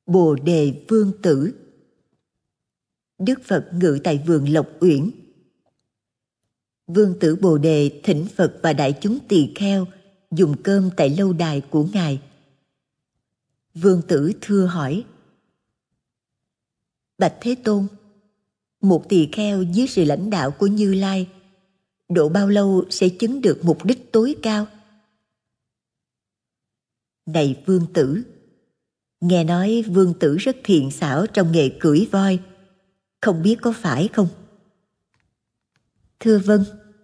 Bồ Đề Vương Tử. Đức Phật ngự tại vườn Lộc Uyển. Vương Tử Bồ Đề thỉnh Phật và đại chúng tỳ kheo dùng cơm tại lâu đài của Ngài. Vương Tử thưa hỏi: Bạch Thế Tôn, một tỳ kheo dưới sự lãnh đạo của Như Lai độ bao lâu sẽ chứng được mục đích tối cao? Này Vương Tử, nghe nói Vương Tử rất thiện xảo trong nghề cưỡi voi, không biết có phải không? Thưa vâng.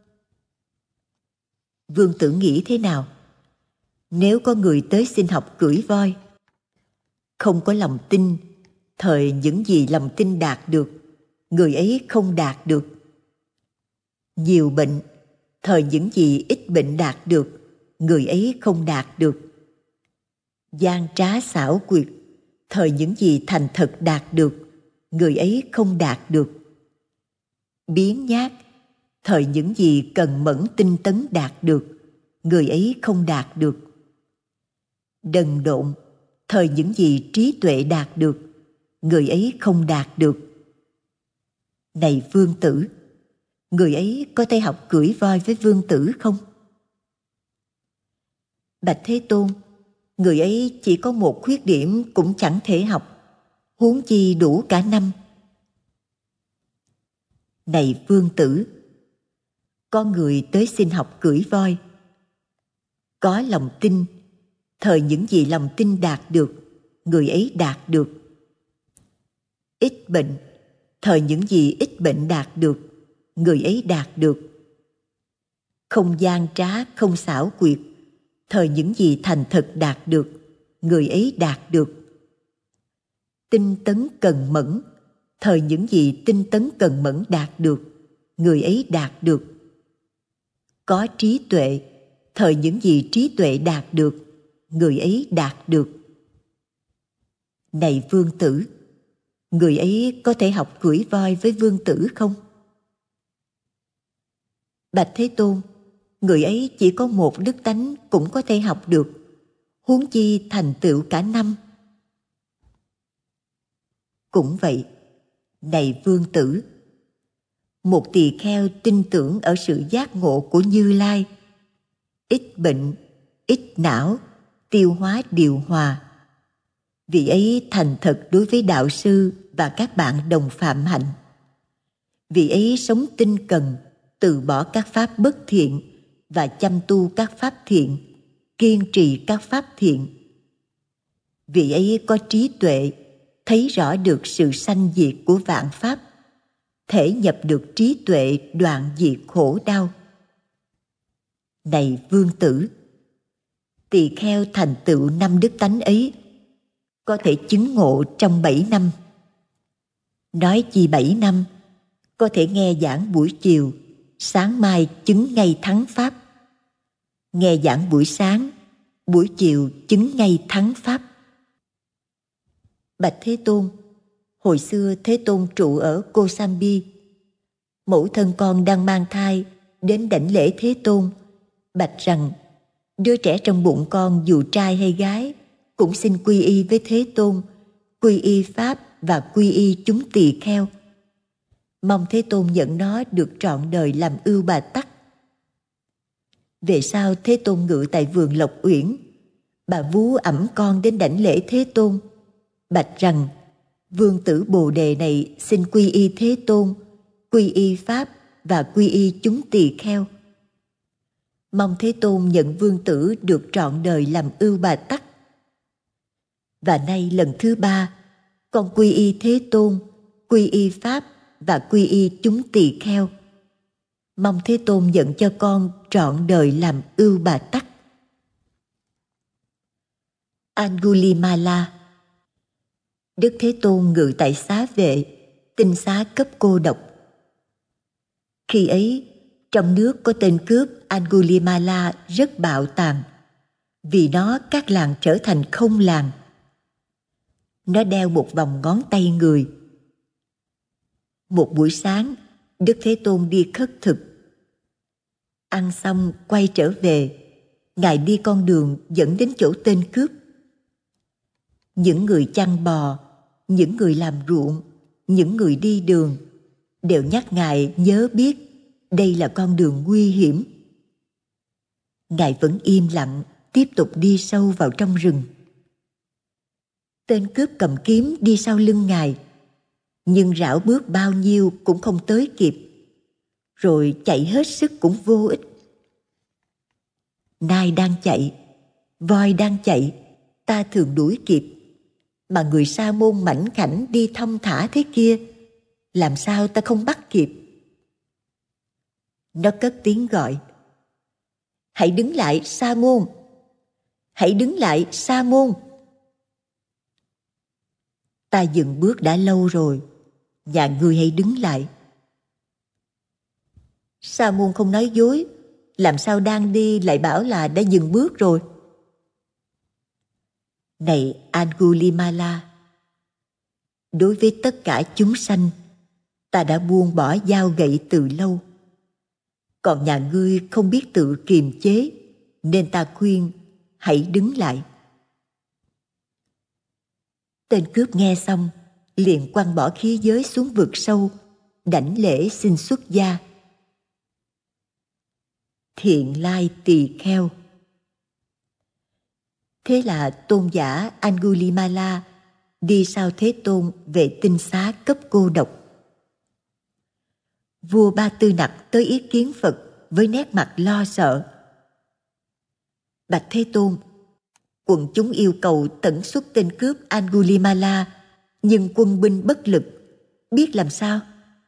Vương Tử nghĩ thế nào? Nếu có người tới xin học cưỡi voi, không có lòng tin, thời những gì lòng tin đạt được, người ấy không đạt được. Nhiều bệnh, thời những gì ít bệnh đạt được, người ấy không đạt được. Gian trá xảo quyệt, thời những gì thành thật đạt được, người ấy không đạt được. Biếng nhác, thời những gì cần mẫn tinh tấn đạt được, người ấy không đạt được. Đần độn, thời những gì trí tuệ đạt được, người ấy không đạt được. Này Vương Tử, người ấy có thể học cưỡi voi với Vương Tử không? Bạch Thế Tôn, người ấy chỉ có một khuyết điểm cũng chẳng thể học, huống chi đủ cả năm. Này Vương Tử, có người tới xin học cưỡi voi. Có lòng tin, thời những gì lòng tin đạt được, người ấy đạt được. Ít bệnh, thời những gì ít bệnh đạt được, người ấy đạt được. Không gian trá, không xảo quyệt, thời những gì thành thật đạt được, người ấy đạt được. Tinh tấn cần mẫn, thời những gì tinh tấn cần mẫn đạt được, người ấy đạt được. Có trí tuệ, thời những gì trí tuệ đạt được, người ấy đạt được. Này Vương Tử, người ấy có thể học cưỡi voi với Vương Tử không? Bạch Thế Tôn, người ấy chỉ có một đức tánh cũng có thể học được, huống chi thành tựu cả năm. Cũng vậy, này Vương Tử, một tỳ kheo tin tưởng ở sự giác ngộ của Như Lai, ít bệnh, ít não, tiêu hóa điều hòa. Vị ấy thành thật đối với đạo sư và các bạn đồng phạm hạnh. Vị ấy sống tinh cần, từ bỏ các pháp bất thiện và chăm tu các pháp thiện, kiên trì các pháp thiện. Vị ấy có trí tuệ, thấy rõ được sự sanh diệt của vạn pháp, thể nhập được trí tuệ đoạn diệt khổ đau. Này Vương Tử, tỳ kheo thành tựu năm đức tánh ấy, có thể chứng ngộ trong 7 năm. Nói chi 7 năm, có thể nghe giảng buổi chiều, sáng mai chứng ngay thắng pháp. Nghe giảng buổi sáng, buổi chiều chứng ngay thắng pháp. Bạch Thế Tôn, hồi xưa Thế Tôn trụ ở Kosambi. Mẫu thân con đang mang thai, đến đảnh lễ Thế Tôn, bạch rằng đứa trẻ trong bụng con dù trai hay gái cũng xin quy y với Thế Tôn, quy y Pháp và quy y chúng tỳ kheo. Mong Thế Tôn nhận nó được trọn đời làm ưu bà tắc. Về sau Thế Tôn ngự tại vườn Lộc Uyển, bà vú ẵm con đến đảnh lễ Thế Tôn, bạch rằng Vương Tử Bồ Đề này xin quy y Thế Tôn, quy y Pháp và quy y chúng tỳ kheo. Mong Thế Tôn nhận Vương Tử được trọn đời làm ưu bà tắc. Và nay lần thứ 3, con quy y Thế Tôn, quy y Pháp và quy y chúng tỳ kheo. Mong Thế Tôn nhận cho con trọn đời làm ưu bà tắc. Angulimala. Đức Thế Tôn ngự tại xá vệ, tinh xá cấp cô độc. Khi ấy, trong nước có tên cướp Angulimala rất bạo tàn, vì nó các làng trở thành không làng. Nó đeo một vòng ngón tay người. Một buổi sáng, Đức Thế Tôn đi khất thực. Ăn xong quay trở về, Ngài đi con đường dẫn đến chỗ tên cướp. những người chăn bò, những người làm ruộng, những người đi đường đều nhắc Ngài nhớ biết đây là con đường nguy hiểm. Ngài vẫn im lặng, tiếp tục đi sâu vào trong rừng. Tên cướp cầm kiếm đi sau lưng Ngài, nhưng rảo bước bao nhiêu cũng không tới kịp, rồi chạy hết sức cũng vô ích. Nai đang chạy, voi đang chạy, ta thường đuổi kịp, mà người Sa môn mảnh khảnh đi thong thả thế kia, làm sao ta không bắt kịp? Nó cất tiếng gọi: hãy đứng lại, Sa môn! Hãy đứng lại, Sa môn! Ta dừng bước đã lâu rồi, nhà ngươi hãy đứng lại. Sa môn không nói dối, làm sao đang đi lại bảo là đã dừng bước rồi? Này Angulimala, đối với tất cả chúng sanh, ta đã buông bỏ dao gậy từ lâu. Còn nhà ngươi không biết tự kiềm chế, nên ta khuyên hãy đứng lại. Tên cướp nghe xong, liền quăng bỏ khí giới xuống vực sâu, đảnh lễ xin xuất gia. Thiện lai tỳ kheo. Thế là tôn giả Angulimala đi sau Thế Tôn về tinh xá cấp cô độc. Vua Ba Tư Nặc tới ý kiến Phật với nét mặt lo sợ. Bạch Thế Tôn, quần chúng yêu cầu tẩn xuất tên cướp Angulimala, nhưng quân binh bất lực, biết làm sao?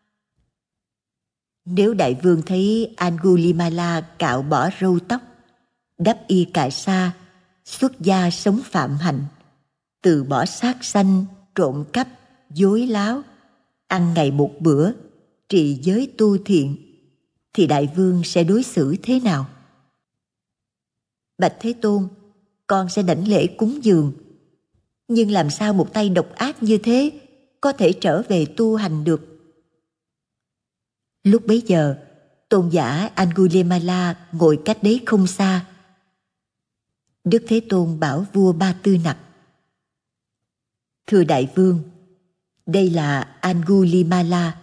Nếu đại vương thấy Angulimala cạo bỏ râu tóc, đắp y cài sa, xuất gia sống phạm hạnh, từ bỏ sát sanh, trộm cắp, dối láo, ăn ngày một bữa, trì giới tu thiện, thì đại vương sẽ đối xử thế nào? Bạch Thế Tôn, con sẽ đảnh lễ cúng dường, nhưng làm sao một tay độc ác như thế có thể trở về tu hành được? Lúc bấy giờ, tôn giả Angulimala ngồi cách đấy không xa. Đức Thế Tôn bảo vua Ba Tư Nặc: thưa đại vương, đây là Angulimala.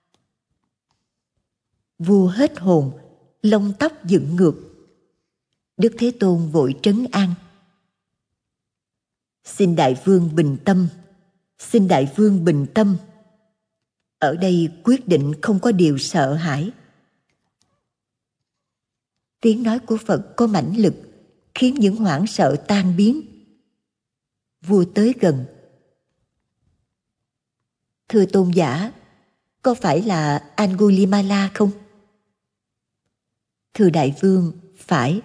Vua hết hồn, lông tóc dựng ngược. Đức Thế Tôn vội trấn an: xin đại vương bình tâm, xin đại vương bình tâm. Ở đây quyết định không có điều sợ hãi. Tiếng nói của Phật có mãnh lực, khiến những hoảng sợ tan biến. Vua tới gần: thưa tôn giả, có phải là Angulimala không? Thưa đại vương, phải.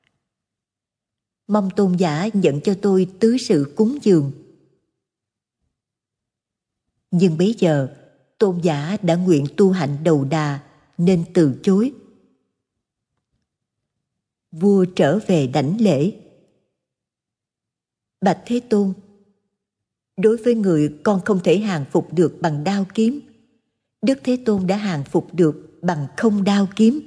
Mong tôn giả nhận cho tôi tứ sự cúng dường. Nhưng bấy giờ tôn giả đã nguyện tu hạnh đầu đà nên từ chối. Vua trở về đảnh lễ: bạch Thế Tôn, đối với người con không thể hàng phục được bằng đao kiếm, Đức Thế Tôn đã hàng phục được bằng không đao kiếm.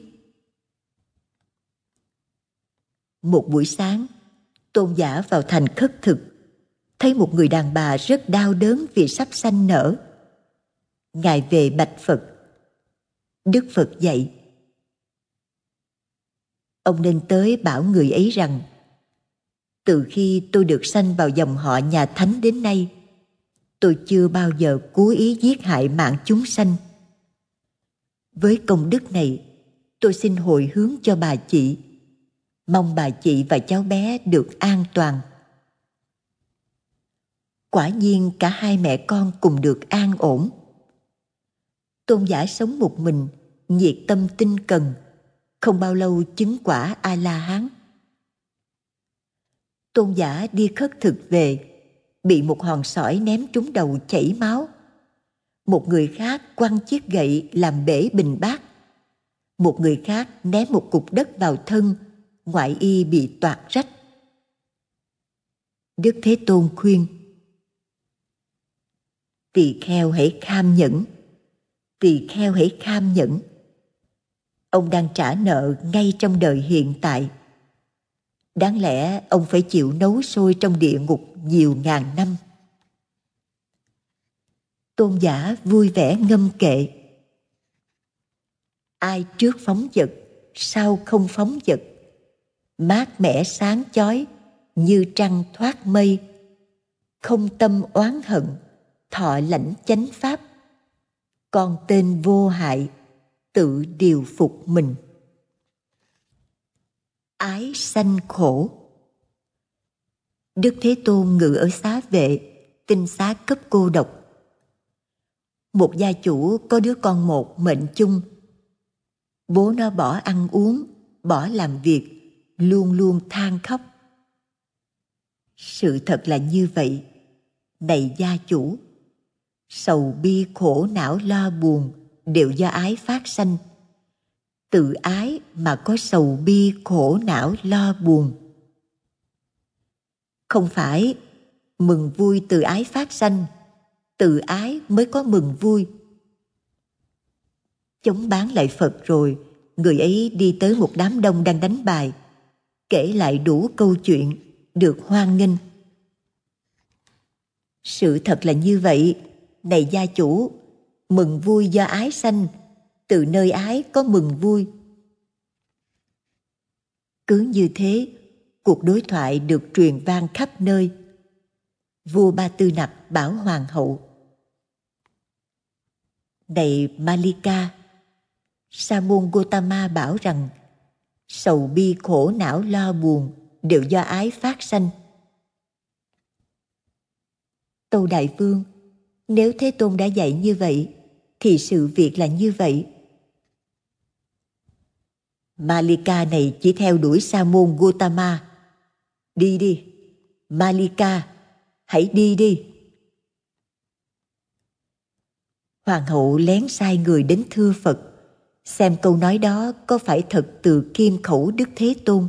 Một buổi sáng, tôn giả vào thành khất thực, thấy một người đàn bà rất đau đớn vì sắp sanh nở. Ngài về bạch Phật. Đức Phật dạy: ông nên tới bảo người ấy rằng, từ khi tôi được sanh vào dòng họ nhà Thánh đến nay, tôi chưa bao giờ cố ý giết hại mạng chúng sanh. Với công đức này, tôi xin hồi hướng cho bà chị, mong bà chị và cháu bé được an toàn. Quả nhiên cả hai mẹ con cùng được an ổn. Tôn giả sống một mình, nhiệt tâm tinh cần, không bao lâu chứng quả A-la-hán. Tôn giả đi khất thực về, bị một hòn sỏi ném trúng đầu chảy máu. Một người khác quăng chiếc gậy làm bể bình bát. Một người khác ném một cục đất vào thân, ngoại y bị toạc rách. Đức Thế Tôn khuyên: tỳ kheo hãy kham nhẫn, tỳ kheo hãy kham nhẫn. Ông đang trả nợ ngay trong đời hiện tại. Đáng lẽ ông phải chịu nấu sôi trong địa ngục nhiều ngàn năm. Tôn giả vui vẻ ngâm kệ: ai trước phóng dật, sau không phóng dật, mát mẻ sáng chói như trăng thoát mây, không tâm oán hận, thọ lãnh chánh pháp, con tên vô hại, tự điều phục mình. Ái sanh khổ. Đức Thế Tôn ngự ở xá vệ, tinh xá cấp cô độc. Một gia chủ có đứa con một mệnh chung. Bố nó bỏ ăn uống, bỏ làm việc, luôn luôn than khóc. Sự thật là như vậy, này gia chủ. Sầu bi khổ não lo buồn đều do ái phát sanh. Tự ái mà có sầu bi khổ não lo buồn. Không phải mừng vui từ ái phát sanh, tự ái mới có mừng vui. Chống bán lại Phật rồi, người ấy đi tới một đám đông đang đánh bài, kể lại đủ câu chuyện, được hoan nghênh. Sự thật là như vậy, này gia chủ, mừng vui do ái sanh, từ nơi ái có mừng vui. Cứ như thế, cuộc đối thoại được truyền vang khắp nơi. Vua Ba Tư Nặc bảo hoàng hậu: này Malika, Sa môn Gotama bảo rằng sầu bi khổ não lo buồn đều do ái phát sanh. Tâu Đại Vương, nếu Thế Tôn đã dạy như vậy, thì sự việc là như vậy. Malika này chỉ theo đuổi Sa môn Gotama. Đi đi, Malika, hãy đi đi. Hoàng hậu lén sai người đến thưa Phật, xem câu nói đó có phải thật từ kim khẩu Đức Thế Tôn.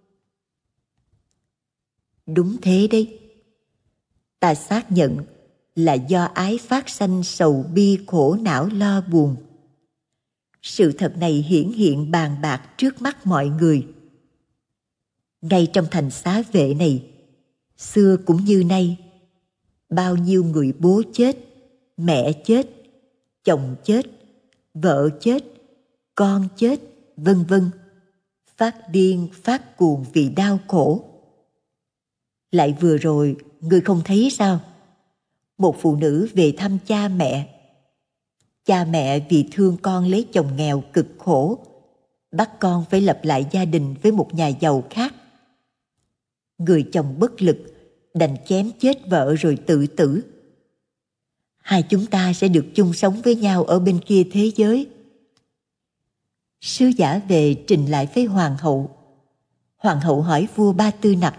Đúng thế đấy. Ta xác nhận là do ái phát sanh sầu bi khổ não lo buồn. Sự thật này hiển hiện bàn bạc trước mắt mọi người. Ngay trong thành Xá Vệ này, xưa cũng như nay, bao nhiêu người bố chết, mẹ chết, chồng chết, vợ chết, con chết, vân vân, phát điên phát cuồng vì đau khổ. Lại vừa rồi, người không thấy sao? Một phụ nữ về thăm cha mẹ. Cha mẹ vì thương con lấy chồng nghèo cực khổ, bắt con phải lập lại gia đình với một nhà giàu khác. Người chồng bất lực, đành chém chết vợ rồi tự tử. Hai chúng ta sẽ được chung sống với nhau ở bên kia thế giới. Sứ giả về trình lại với hoàng hậu. Hoàng hậu hỏi vua Ba Tư Nặc: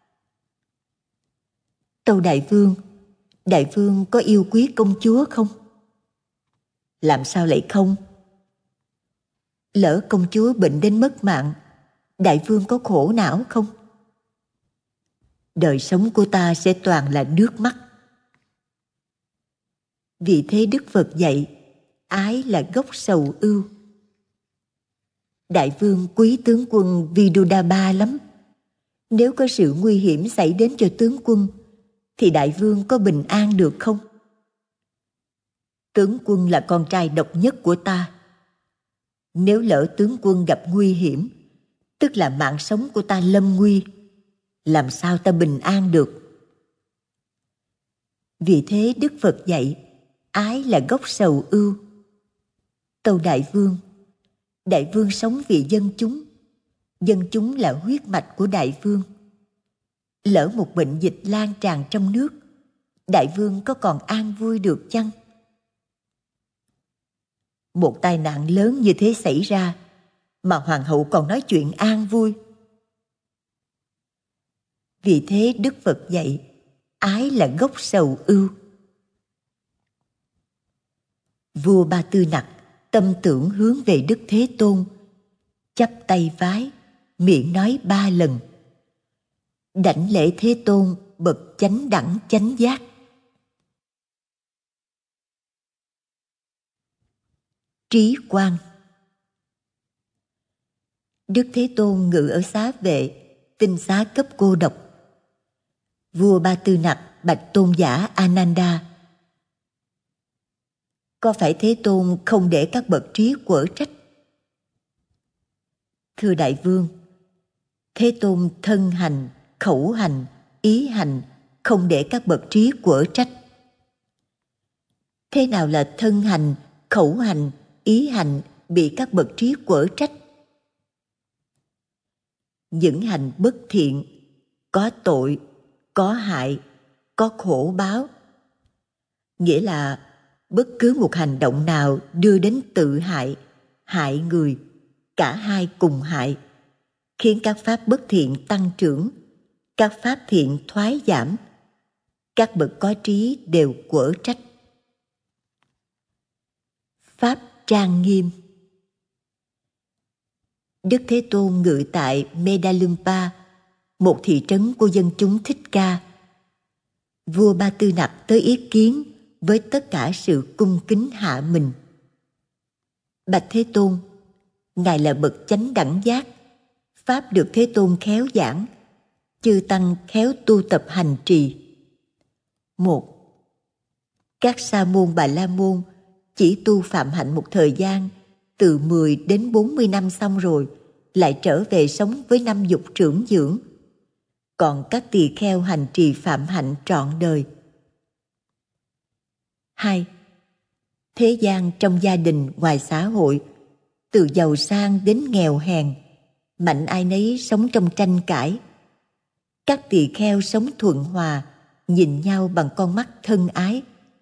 tâu Đại vương có yêu quý công chúa không? Làm sao lại không? Lỡ công chúa bệnh đến mất mạng, Đại vương có khổ não không? Đời sống của ta sẽ toàn là nước mắt. Vì thế Đức Phật dạy, ái là gốc sầu ưu. Đại vương quý tướng quân Vidudaba lắm. Nếu có sự nguy hiểm xảy đến cho tướng quân, thì đại vương có bình an được không? Tướng quân là con trai độc nhất của ta. Nếu lỡ tướng quân gặp nguy hiểm, tức là mạng sống của ta lâm nguy, làm sao ta bình an được? Vì thế Đức Phật dạy, ái là gốc sầu ưu. Tâu Đại vương sống vì dân chúng là huyết mạch của đại vương. Lỡ một bệnh dịch lan tràn trong nước, đại vương có còn an vui được chăng? Một tai nạn lớn như thế xảy ra, mà hoàng hậu còn nói chuyện an vui. Vì thế Đức Phật dạy, ái là gốc sầu ưu. Vua Ba Tư Nặc tâm tưởng hướng về Đức Thế Tôn, chắp tay vái, miệng nói 3 lần: đảnh lễ Thế Tôn bậc chánh đẳng chánh giác. Trí quan. Đức Thế Tôn ngự ở Xá Vệ, tinh xá cấp cô độc. Vua Ba Tư Nặc bạch tôn giả Ananda: có phải Thế Tôn không để các bậc trí quở trách? Thưa đại vương, Thế Tôn thân hành, khẩu hành, ý hành không để các bậc trí quở trách. Thế nào là thân hành, khẩu hành, ý hành bị các bậc trí quở trách? Những hành bất thiện, có tội, có hại, có khổ báo. Nghĩa là bất cứ một hành động nào đưa đến tự hại, hại người, cả hai cùng hại, khiến các pháp bất thiện tăng trưởng, các pháp thiện thoái giảm, các bậc có trí đều quở trách. Pháp trang nghiêm. Đức Thế Tôn ngự tại Medalumpa, một thị trấn của dân chúng Thích Ca. Vua Ba Tư Nặc tới ý kiến với tất cả sự cung kính hạ mình. Bạch Thế Tôn, Ngài là bậc chánh đẳng giác, pháp được Thế Tôn khéo giảng, chư tăng khéo tu tập hành trì. 1. Các sa môn Bà La Môn chỉ tu phạm hạnh một thời gian, từ 10 đến 40 năm xong rồi, lại trở về sống với năm dục trưởng dưỡng. Còn các tỳ kheo hành trì phạm hạnh trọn đời. 2. Thế gian trong gia đình ngoài xã hội, từ giàu sang đến nghèo hèn, mạnh ai nấy sống trong tranh cãi. Các tỳ kheo sống thuận hòa, nhìn nhau bằng con mắt thân ái.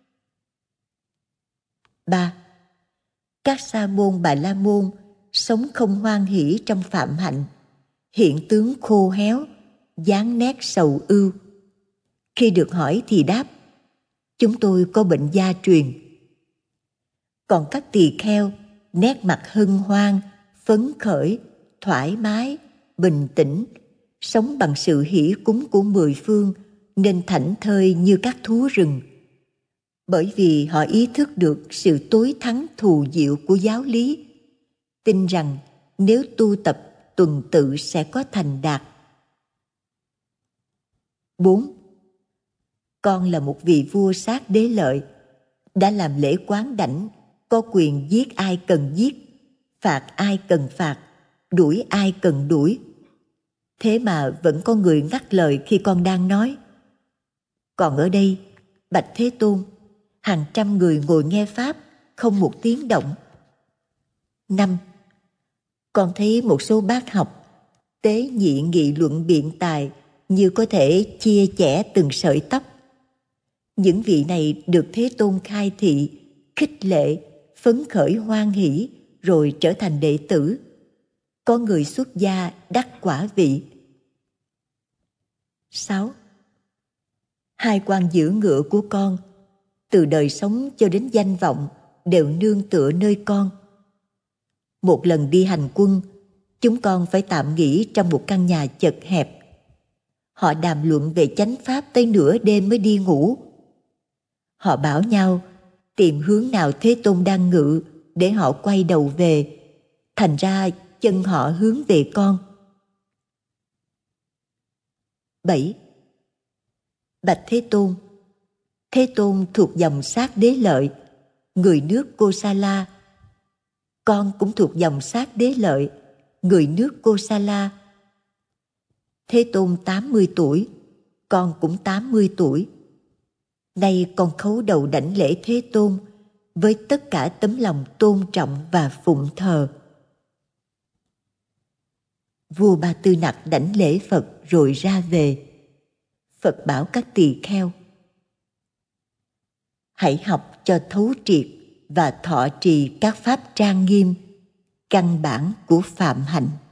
3. Các sa môn Bà La Môn sống không hoan hỷ trong phạm hạnh, hiện tướng khô héo, dáng nét sầu ưu. Khi được hỏi thì đáp: chúng tôi có bệnh gia truyền. Còn các tỳ kheo nét mặt hân hoan, phấn khởi, thoải mái, bình tĩnh, sống bằng sự hỷ cúng của mười phương, nên thảnh thơi như các thú rừng. Bởi vì họ ý thức được sự tối thắng thù diệu của giáo lý, tin rằng nếu tu tập tuần tự sẽ có thành đạt. 4. Con là một vị vua sát đế lợi, đã làm lễ quán đảnh, có quyền giết ai cần giết, phạt ai cần phạt, đuổi ai cần đuổi. Thế mà vẫn có người ngắt lời khi con đang nói. Còn ở đây, bạch Thế Tôn, hàng trăm người ngồi nghe pháp, không một tiếng động. 5. Con thấy một số bác học tế nhị nghị luận biện tài như có thể chia chẻ từng sợi tóc. Những vị này được Thế Tôn khai thị, khích lệ, phấn khởi hoan hỷ, rồi trở thành đệ tử. Có người xuất gia đắc quả vị. 6. Hai quan giữ ngựa của con, từ đời sống cho đến danh vọng, đều nương tựa nơi con. Một lần đi hành quân, chúng con phải tạm nghỉ trong một căn nhà chật hẹp. Họ đàm luận về chánh pháp tới nửa đêm mới đi ngủ. Họ bảo nhau tìm hướng nào Thế Tôn đang ngự để họ quay đầu về. Thành ra chân họ hướng về con. 7. Bạch Thế Tôn, Thế Tôn thuộc dòng sát đế lợi, người nước Kosala. Con cũng thuộc dòng sát đế lợi, người nước Kosala. Thế Tôn 80 tuổi, con cũng 80 tuổi. Nay con khấu đầu đảnh lễ Thế Tôn với tất cả tấm lòng tôn trọng và phụng thờ. Vua Ba Tư Nặc đảnh lễ Phật rồi ra về. Phật bảo các tỳ kheo: hãy học cho thấu triệt và thọ trì các pháp trang nghiêm, căn bản của phạm hạnh.